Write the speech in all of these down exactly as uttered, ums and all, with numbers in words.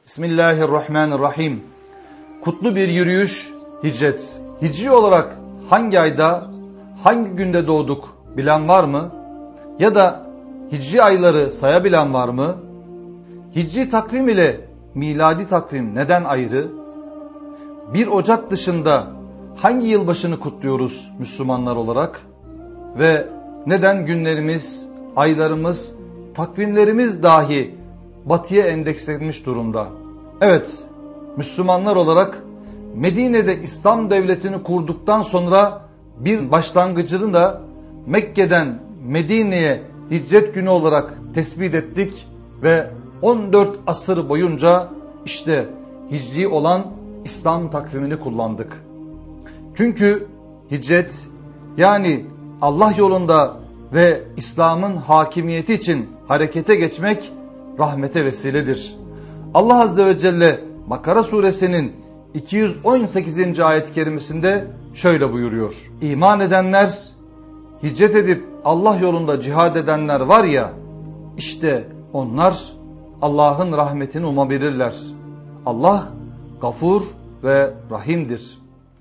Bismillahirrahmanirrahim. Kutlu bir yürüyüş, hicret. Hicri olarak hangi ayda, hangi günde doğduk bilen var mı? Ya da hicri ayları sayabilen var mı? Hicri takvim ile miladi takvim neden ayrı? bir Ocak dışında hangi yılbaşını kutluyoruz Müslümanlar olarak? Ve neden günlerimiz, aylarımız, takvimlerimiz dahi batıya endekslenmiş durumda? Evet, Müslümanlar olarak Medine'de İslam devletini kurduktan sonra bir başlangıcını da Mekke'den Medine'ye hicret günü olarak tespit ettik ve on dört asır boyunca işte hicri olan İslam takvimini kullandık. Çünkü hicret, yani Allah yolunda ve İslam'ın hakimiyeti için harekete geçmek rahmete vesiledir. Allah Azze ve Celle Bakara suresinin iki yüz on sekizinci ayet-i kerimesinde şöyle buyuruyor. İman edenler, hicret edip Allah yolunda cihad edenler var ya, işte onlar Allah'ın rahmetini umabilirler. Allah gafur ve rahimdir.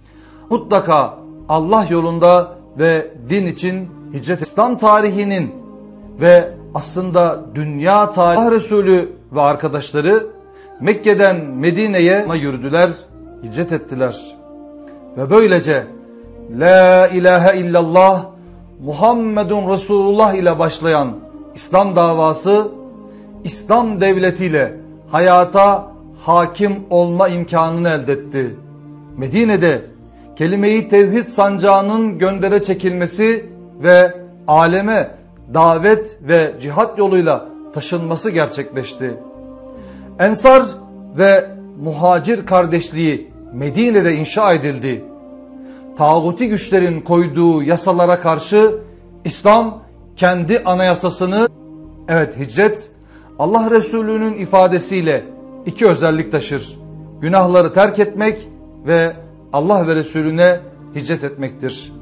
Mutlaka Allah yolunda ve din için hicret, İslam tarihinin ve aslında dünya tarihi, Allah Resulü ve arkadaşları Mekke'den Medine'ye yürüdüler, hicret ettiler. Ve böylece La ilahe illallah Muhammedun Resulullah ile başlayan İslam davası, İslam devletiyle hayata hakim olma imkanını elde etti. Medine'de kelime-i tevhid sancağının göndere çekilmesi ve aleme davet ve cihat yoluyla taşınması gerçekleşti. Ensar ve muhacir kardeşliği Medine'de inşa edildi. Tağuti güçlerin koyduğu yasalara karşı İslam kendi anayasasını, evet hicret, Allah Resulü'nün ifadesiyle iki özellik taşır. Günahları terk etmek ve Allah ve Resulüne hicret etmektir.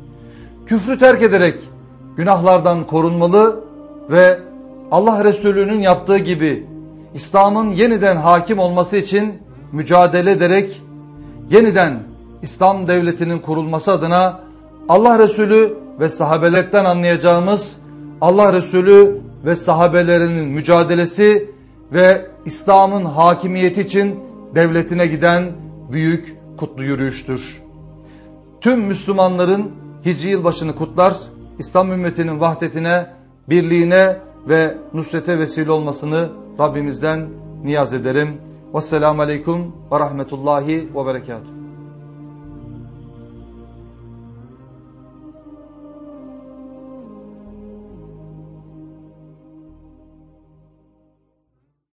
Küfrü terk ederek günahlardan korunmalı ve Allah Resulü'nün yaptığı gibi İslam'ın yeniden hakim olması için mücadele ederek yeniden İslam devletinin kurulması adına Allah Resulü ve sahabelerden anlayacağımız Allah Resulü ve sahabelerinin mücadelesi ve İslam'ın hakimiyeti için devletine giden büyük kutlu yürüyüştür. Tüm Müslümanların hicri yılbaşını kutlar, İslam ümmetinin vahdetine, birliğine ve nusrete vesile olmasını Rabbimizden niyaz ederim. Vesselamu aleyküm ve rahmetullahi ve berekatuhu.